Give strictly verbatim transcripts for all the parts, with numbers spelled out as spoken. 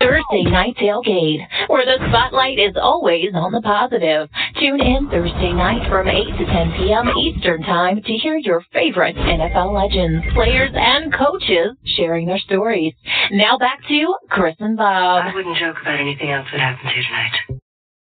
Thursday Night Tailgate, where the spotlight is always on the positive. Tune in Thursday night from eight to ten p.m. Eastern Time to hear your favorite N F L legends, players, and coaches sharing their stories. Now back to Chris and Bob. I wouldn't joke about anything else that happens here tonight.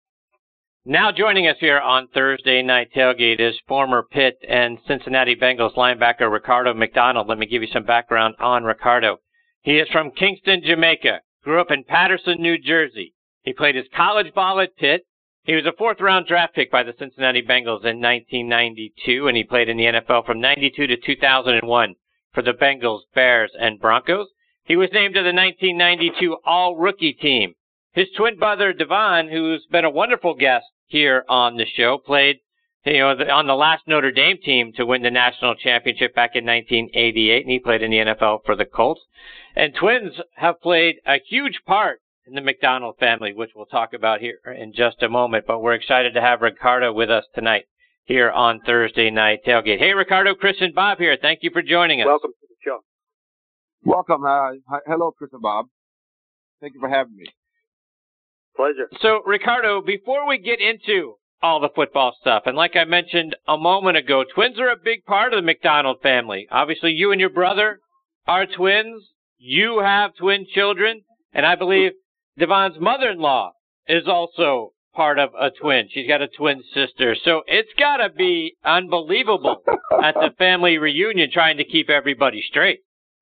Now joining us here on Thursday Night Tailgate is former Pitt and Cincinnati Bengals linebacker Ricardo McDonald. Let me give you some background on Ricardo. He is from Kingston, Jamaica, grew up in Patterson, New Jersey. He played his college ball at Pitt. He was a fourth-round draft pick by the Cincinnati Bengals in nineteen ninety-two, and he played in the N F L from ninety-two to two thousand one for the Bengals, Bears, and Broncos. He was named to the nineteen ninety-two All-Rookie team. His twin brother, Devon, who's been a wonderful guest here on the show, played you know, on the last Notre Dame team to win the national championship back in nineteen eighty-eight, and he played in the N F L for the Colts. And twins have played a huge part in the McDonald family, which we'll talk about here in just a moment. But we're excited to have Ricardo with us tonight here on Thursday Night Tailgate. Hey, Ricardo, Chris and Bob here. Thank you for joining us. Welcome to the show. Welcome. Uh, hi, hello, Chris and Bob. Thank you for having me. Pleasure. So, Ricardo, before we get into all the football stuff, and like I mentioned a moment ago, twins are a big part of the McDonald family. Obviously, you and your brother are twins. You have twin children, and I believe Devon's mother-in-law is also part of a twin. She's got a twin sister. So it's got to be unbelievable at the family reunion trying to keep everybody straight.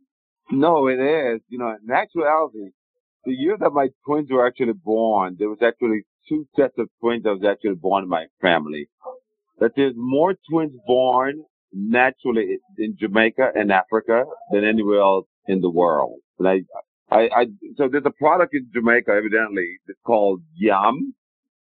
No, it is. You know, in actuality, the year that my twins were actually born, there was actually two sets of twins that was actually born in my family. That there's more twins born naturally in Jamaica and Africa than anywhere else in the world. And I, I, I, so there's a product in Jamaica, evidently, it's called yam.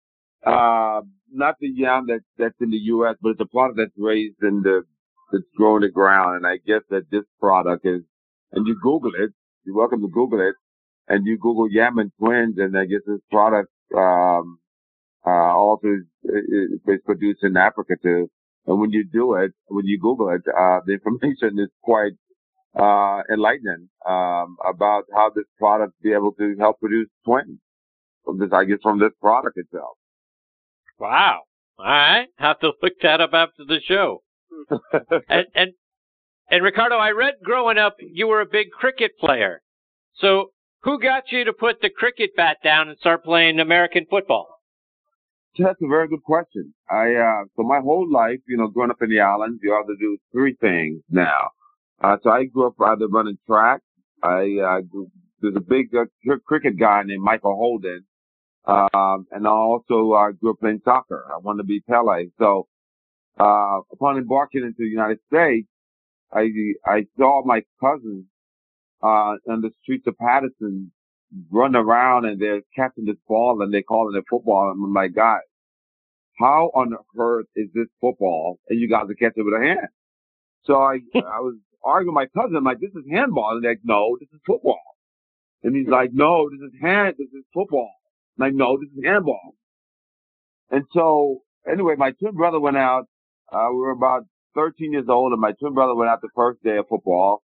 Uh, not the yam that, that's in the U S, but it's a product that's raised in the, that's grown in the ground. And I guess that this product is, and you Google it, you're welcome to Google it, and you Google yam and twins, and I guess this product, um, uh, also is, is, is produced in Africa too. And when you do it, when you Google it, uh, the information is quite, uh, enlightening, um, about how this product be able to help produce twins from this, I guess, from this product itself. Wow. All right. Have to look that up after the show. and, and, and Ricardo, I read growing up, you were a big cricket player. So who got you to put the cricket bat down and start playing American football? That's a very good question. I, uh, so my whole life, you know, growing up in the islands, you have to do three things now. Uh, so I grew up either running track. I, uh, there's a big uh, cricket guy named Michael Holden. Um, and I also, uh, grew up playing soccer. I wanted to be Pele. So, uh, upon embarking into the United States, I, I saw my cousins, uh, on the streets of Patterson run around and they're catching this ball and they're calling it football. And I'm like, guys, how on earth is this football? And you guys are catching it with a hand. So I, I was arguing with my cousin. I'm like, this is handball. And they're like, no, this is football. And he's like, no, this is hand, this is football. I'm like, no, this is handball. And so anyway, my twin brother went out. Uh, we were about thirteen years old and my twin brother went out the first day of football.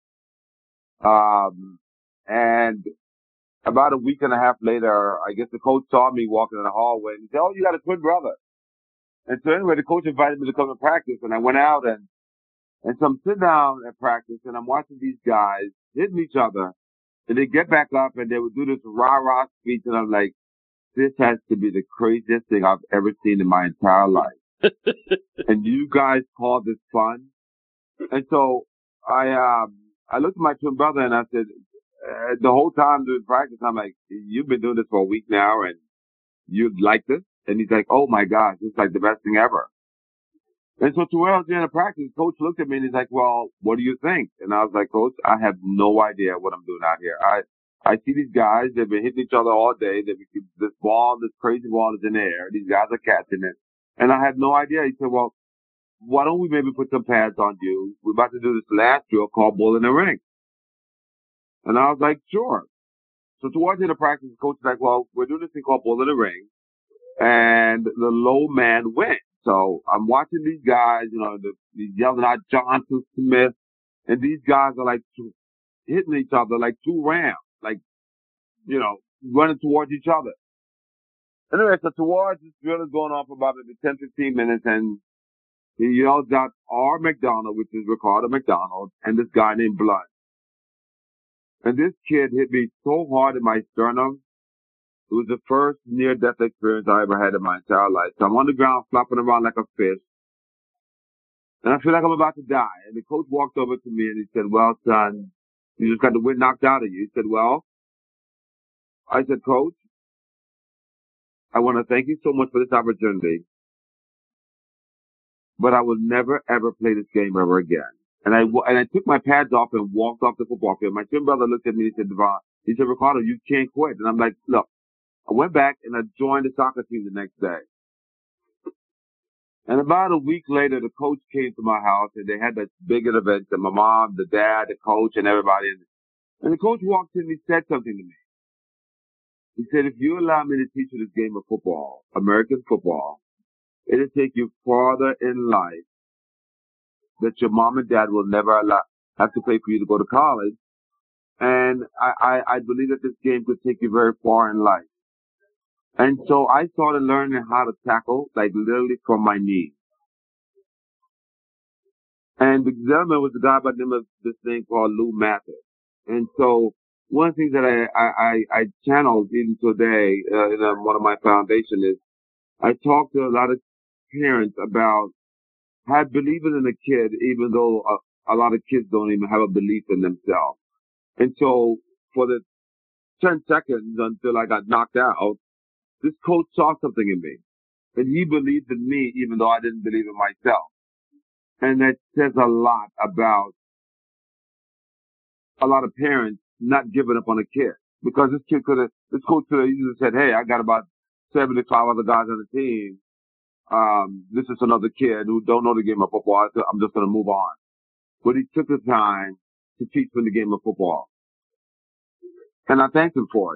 Um, and about a week and a half later, I guess the coach saw me walking in the hallway and he said, oh, you got a twin brother. And so anyway, the coach invited me to come to practice and I went out and, and so I'm sitting down at practice and I'm watching these guys hitting each other and they get back up and they would do this rah-rah speech and I'm like, this has to be the craziest thing I've ever seen in my entire life. And you guys call this fun? And so I, um, I looked at my twin brother and I said, uh, the whole time during practice, I'm like, you've been doing this for a week now and you like this? And he's like, oh my gosh, this is like the best thing ever. And so towards the end of practice, coach looked at me and he's like, well, what do you think? And I was like, coach, I have no idea what I'm doing out here. I, I see these guys, they've been hitting each other all day. They've been, this ball, this crazy ball is in the air. These guys are catching it. And I had no idea. He said, well, why don't we maybe put some pads on you? We're about to do this last drill called Bull in the Ring. And I was like, sure. So towards the end of practice, the coach was like, well, we're doing this thing called Bull in the Ring. And the low man wins. So I'm watching these guys, you know, the, the yelling out Johnson Smith. And these guys are like two, hitting each other like two rams. Like, you know, running towards each other. Anyway, so towards this drill is going on for about maybe ten, fifteen minutes, and he yells out R. McDonald, which is Ricardo McDonald, and this guy named Blood. And this kid hit me so hard in my sternum. It was the first near-death experience I ever had in my entire life. So I'm on the ground flopping around like a fish. And I feel like I'm about to die. And the coach walked over to me and he said, well, son, you just got the wind knocked out of you. He said, well, I said, Coach, I want to thank you so much for this opportunity, but I will never, ever play this game ever again. And I, and I took my pads off and walked off the football field. My twin brother looked at me and he said, Devon, he said, Ricardo, you can't quit. And I'm like, look, I went back and I joined the soccer team the next day. And about a week later, the coach came to my house and they had that big event, and my mom, the dad, the coach, and everybody. And the coach walked in and he said something to me. He said, if you allow me to teach you this game of football, American football, it'll take you farther in life that your mom and dad will never allow, have to pay for you to go to college. And I, I, I believe that this game could take you very far in life. And so I started learning how to tackle, like literally from my knees. And the gentleman was a guy by the name of this thing called Lou Mathis. And so one of the things that I, I, I channeled even today uh, in uh, one of my foundations is I talk to a lot of parents about have believing in a kid, even though a, a lot of kids don't even have a belief in themselves. And so for the ten seconds until I got knocked out, this coach saw something in me, and he believed in me even though I didn't believe in myself. And that says a lot about a lot of parents not giving up on a kid, because this kid could have, this coach could have easily said, hey, I got about seventy-five other guys on the team. Um, this is another kid who don't know the game of football. I'm just going to move on. But he took the time to teach me the game of football. And I thank him for it.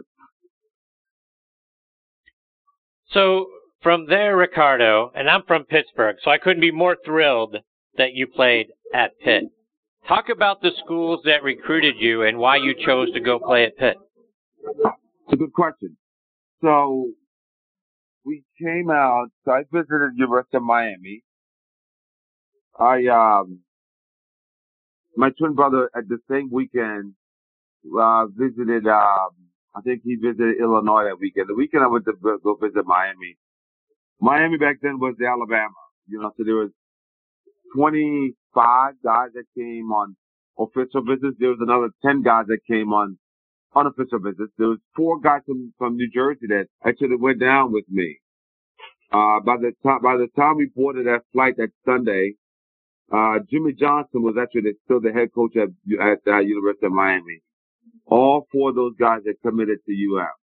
So from there, Ricardo, and I'm from Pittsburgh, so I couldn't be more thrilled that you played at Pitt. Talk about the schools that recruited you and why you chose to go play at Pitt. It's a good question. So we came out, so I visited University of Miami. I, um, my twin brother at the same weekend, uh, visited, um, I think he visited Illinois that weekend. The weekend I went to go visit Miami. Miami back then was the Alabama, you know, so there was twenty-five guys that came on official visits. There was another ten guys that came on unofficial visits. There was four guys from, from New Jersey that actually went down with me. Uh, by the time, by the time we boarded that flight that Sunday, uh, Jimmy Johnson was actually still the head coach at, at the University of Miami. All four of those guys had committed to U M.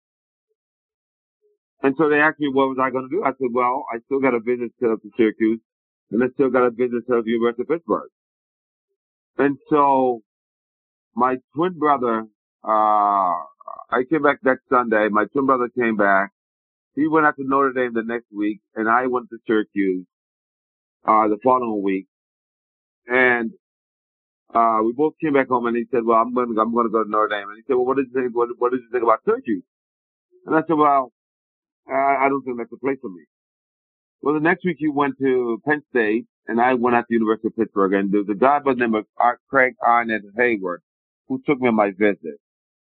And so they asked me, what was I going to do? I said, well, I still got a visit to Syracuse, and I still got a visit to the University of Pittsburgh. And so my twin brother, uh, I came back that Sunday. My twin brother came back. He went out to Notre Dame the next week, and I went to Syracuse, uh, the following week. And, uh, we both came back home, and he said, well, I'm going to, I'm going to go to Notre Dame. And he said, well, what did you think, what, what did you think about Syracuse? And I said, well, I, I don't think that's the place for me. Well, the next week he went to Penn State, and I went out to the University of Pittsburgh, and there was a guy by the name of Craig Arnett Hayward who took me on my visit.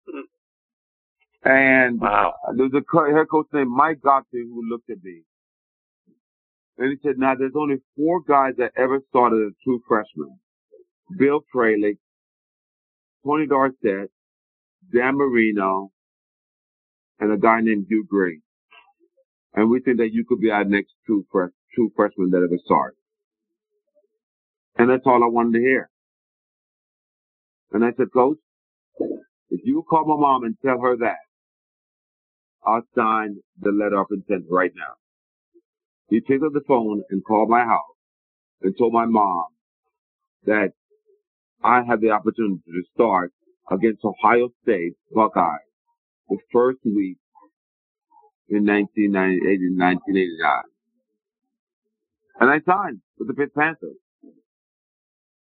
And wow. there was a head coach named Mike Godfrey who looked at me. And he said, now, there's only four guys that ever started as true freshmen. Bill Fralick, Tony Dorsett, Dan Marino, and a guy named Hugh Green. And we think that you could be our next true, fresh, true freshman that ever started. And that's all I wanted to hear. And I said, Coach, if you call my mom and tell her that, I'll sign the letter of intent right now. He picked up the phone and called my house and told my mom that I had the opportunity to start against Ohio State Buckeyes the first week in nineteen eighty-nine. And I signed with the Pitt Panthers.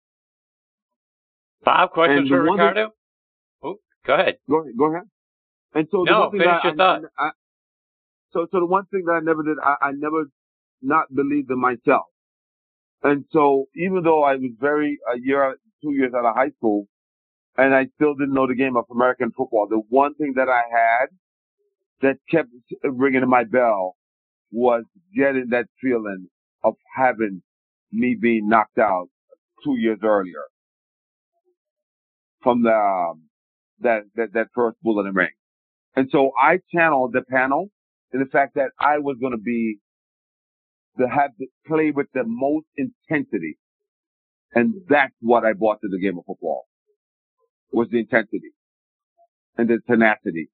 Five questions for Ricardo? Oh, go ahead. Go ahead. Go ahead. And so the no, one thing finish that your I, thought. I, I, so so the one thing that I never did, I, I never not believed in myself. And so even though I was very a year, two years out of high school, and I still didn't know the game of American football, the one thing that I had that kept ringing my bell was getting that feeling of having me being knocked out two years earlier from the um, that, that that first Bull in the Ring. And so I channeled the panel in the fact that I was going to be to have to play with the most intensity, and that's what I brought to the game of football was the intensity and the tenacity.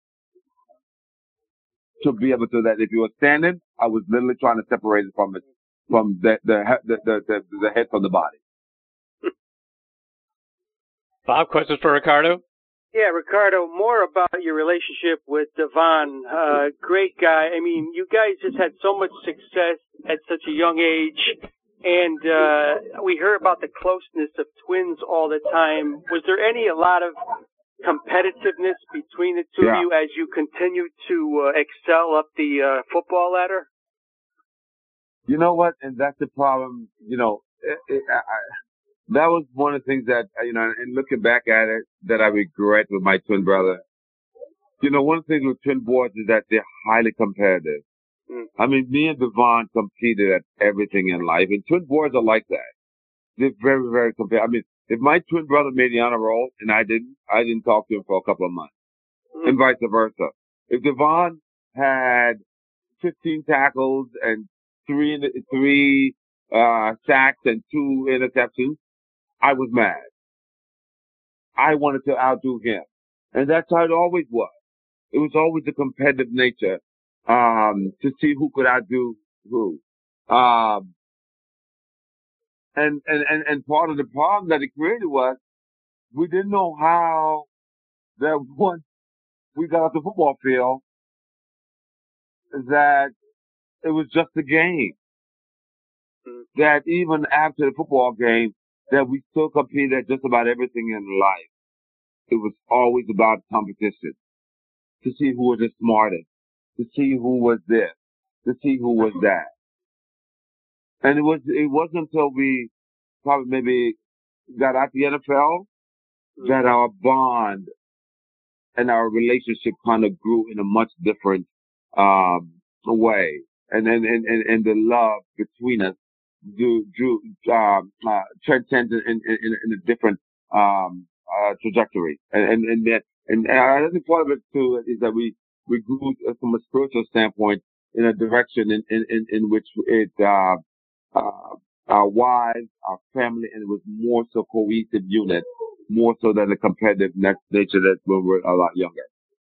To be able to that, if you were standing, I was literally trying to separate it from it, from the the the the, the, the head from the body. Bob, questions for Ricardo? Yeah, Ricardo, more about your relationship with Devon. Uh, great guy. I mean, you guys just had so much success at such a young age, and uh, we hear about the closeness of twins all the time. Was there any, a lot of competitiveness between the two yeah. of you as you continue to uh, excel up the uh, football ladder? You know what? And that's the problem. You know, it, it, I, that was one of the things that, you know, and looking back at it, that I regret with my twin brother. You know, one of the things with twin boys is that they're highly competitive. Mm. I mean, me and Devon competed at everything in life, and twin boys are like that. They're very, very competitive. I mean, if my twin brother made the honor roll and I didn't, I didn't talk to him for a couple of months, mm. and vice versa. If Devon had fifteen tackles and three, three uh, sacks and two interceptions, I was mad. I wanted to outdo him. And that's how it always was. It was always a competitive nature, um, to see who could outdo who. Um, and, and, and, and part of the problem that it created was we didn't know how that once we got off the football field that it was just a game. That even after the football game, that we still competed at just about everything in life. It was always about competition. To see who was the smartest. To see who was this. To see who was that. And it was, it wasn't until we probably maybe got out the N F L that our bond and our relationship kind of grew in a much different, um, way. And then, and, and, and the love between us drew, drew, um, uh, transcended in, in, in a different, um, uh, trajectory. And, and, and that, and I think part of it too is that we, we grew from a spiritual standpoint in a direction in, in, in, in which it, uh, uh, our wives, our family, and it was more so cohesive unit, more so than the competitive nature that when we were a lot younger.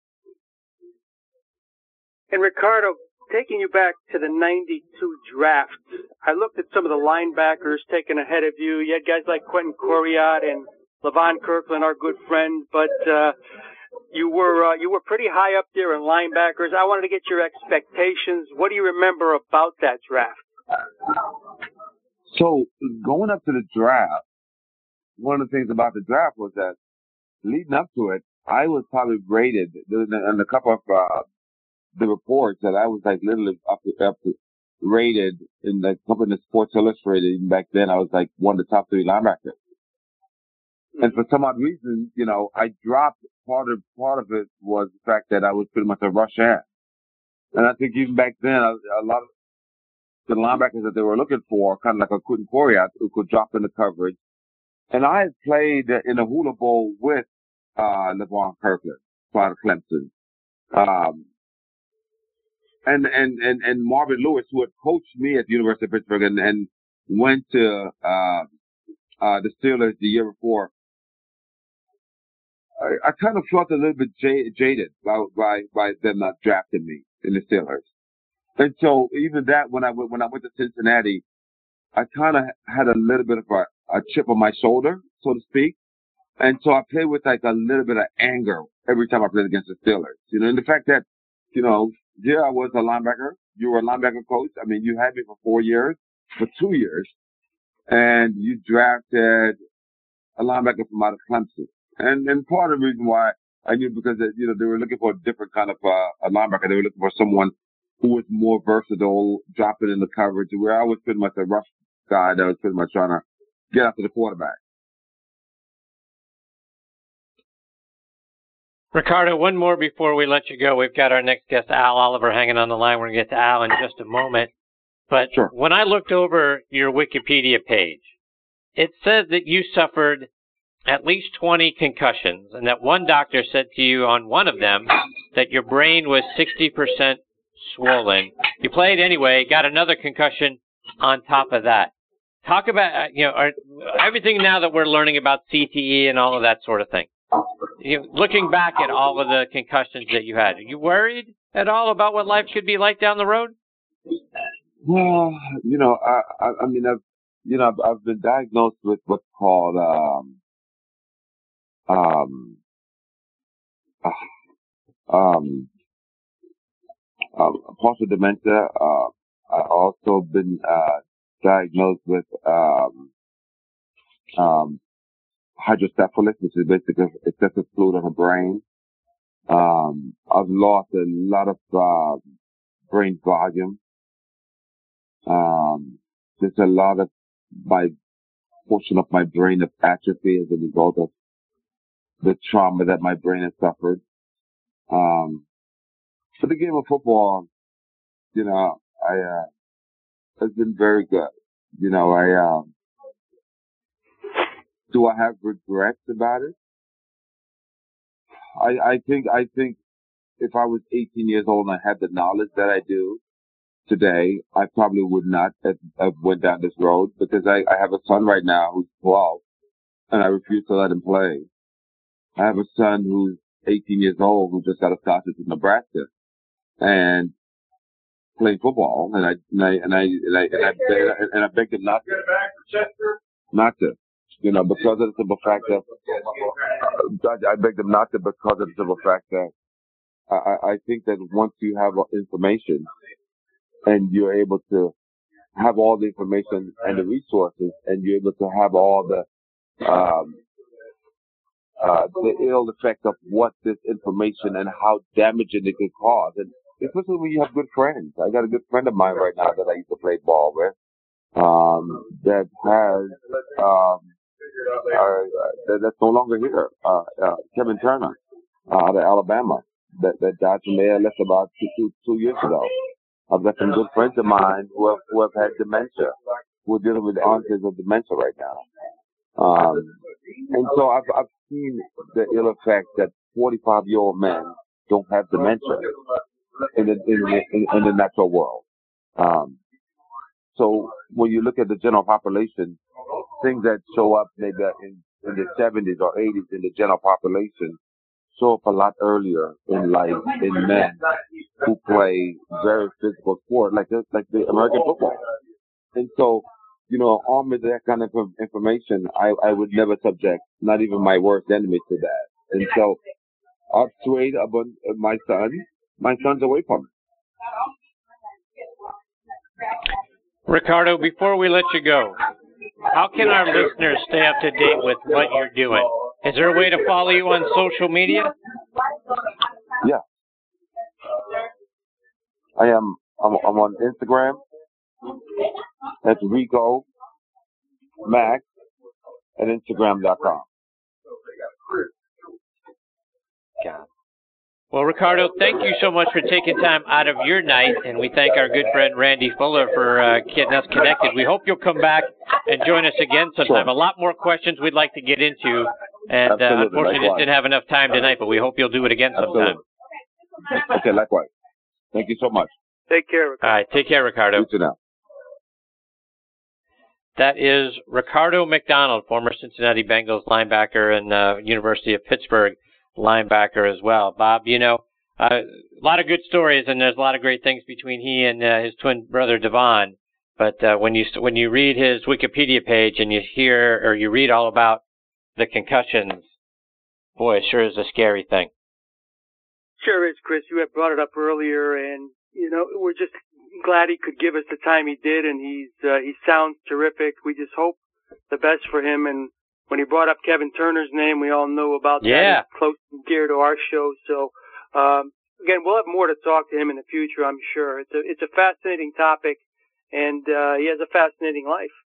And Ricardo, taking you back to the ninety-two draft, I looked at some of the linebackers taken ahead of you. You had guys like Quentin Coriat and Levon Kirkland, our good friend, but uh, you were uh, you were pretty high up there in linebackers. I wanted to get your expectations. What do you remember about that draft? So going up to the draft, one of the things about the draft was that leading up to it, I was probably rated in a couple of uh, the reports that I was like literally up to, up to rated in the company Sports Illustrated. Even back then, I was like one of the top three linebackers. Mm-hmm. And for some odd reason, you know, I dropped part of part of it was the fact that I was pretty much a rush hand. And I think even back then, a, a lot of the linebackers that they were looking for, kind of like a Quentin Coriat, who could drop into coverage. And I had played in a Hula Bowl with uh Levon Kirkland, out of Clemson. Um, and, and, and, and Marvin Lewis, who had coached me at the University of Pittsburgh and, and went to uh, uh the Steelers the year before. I, I kind of felt a little bit j- jaded by, by by them not drafting me in the Steelers. And so even that, when I went, when I went to Cincinnati, I kind of had a little bit of a, a chip on my shoulder, so to speak. And so I played with like a little bit of anger every time I played against the Steelers. You know, and the fact that, you know, yeah, I was a linebacker. You were a linebacker coach. I mean, you had me for four years, for two years, and you drafted a linebacker from out of Clemson. And, and part of the reason why I knew because they, you know they were looking for a different kind of uh, a linebacker. They were looking for someone who was more versatile, dropping in the coverage. Where I was pretty much a rush guy that was pretty much trying to get after the quarterback. Ricardo, one more before we let you go. We've got our next guest, Al Oliver, hanging on the line. We're going to get to Al in just a moment. But sure. When I looked over your Wikipedia page, it said that you suffered at least twenty concussions, and that one doctor said to you on one of them that your brain was sixty percent swollen. You played anyway, got another concussion on top of that. Talk about, you know, are, everything now that we're learning about C T E and all of that sort of thing. You know, looking back at all of the concussions that you had, are you worried at all about what life could be like down the road? Well, you know, I, I, I mean, I've, you know, I've, I've been diagnosed with what's called, um, um, uh, um, um, partial dementia. Uh, I've also been, uh, diagnosed with, um, um, hydrocephalus, which is basically excessive fluid in the brain. Um, I've lost a lot of, uh, brain volume. Um, there's a lot of my portion of my brain of atrophy as a result of the trauma that my brain has suffered. Um, for the game of football, you know, I, uh, it's been very good. You know, I, um, do I have regrets about it? I, I think, I think if I was eighteen years old and I had the knowledge that I do today, I probably would not have, have went down this road, because I, I have a son right now who's twelve and I refuse to let him play. I have a son who's eighteen years old who just got a scholarship to Nebraska and playing football, and I and I and I and I, and I, and I, and I begged him not to, not to, you know, because of the simple fact that uh, I begged him not to because of the simple fact that I, I think that once you have information and you're able to have all the information and the resources, and you're able to have all the um, uh, the ill effect of what this information and how damaging it could cause, and especially when you have good friends. I got a good friend of mine right now that I used to play ball with, um, that has, um, uh, that's no longer here, uh, uh, Kevin Turner, uh, out of Alabama, that, that died from A L S about two, two, two years ago. I've got some good friends of mine who have, who have had dementia, who are dealing with the onset of dementia right now. Um, and so I've, I've seen the ill effect that forty-five year old men don't have dementia in the, in the, in, in the natural world. Um, so when you look at the general population, things that show up maybe in, in the seventies or eighties in the general population show up a lot earlier in life in men who play very physical sport, like this, like the American football. And so, you know, armed with that kind of information, I, I would never subject, not even my worst enemy, to that. And so I've swayed about my son. My son's away from me. Ricardo, before we let you go, how can our listeners stay up to date with what you're doing? Is there a way to follow you on social media? Yeah. I am. I'm, I'm on Instagram. That's Rico Max at Instagram dot com. God. Well, Ricardo, thank you so much for taking time out of your night, and we thank our good friend Randy Fuller for uh, getting us connected. We hope you'll come back and join us again sometime. Sure. A lot more questions we'd like to get into, and uh, unfortunately just didn't have enough time tonight, but we hope you'll do it again sometime. Absolutely. Okay, likewise. Thank you so much. Take care, Ricardo. All right, take care, Ricardo. You too now. That is Ricardo McDonald, former Cincinnati Bengals linebacker and uh, University of Pittsburgh linebacker as well. Bob, you know, uh, a lot of good stories, and there's a lot of great things between he and uh, his twin brother Devon. But uh, when you when you read his Wikipedia page and you hear or you read all about the concussions, boy, it sure is a scary thing. Sure is, Chris. You had brought it up earlier, and you know we're just glad he could give us the time he did, and he's uh, he sounds terrific. We just hope the best for him, and when he brought up Kevin Turner's name, we all know about yeah. that. It's close and dear to our show. So, um, again, we'll have more to talk to him in the future, I'm sure. It's a, it's a fascinating topic, and uh, he has a fascinating life.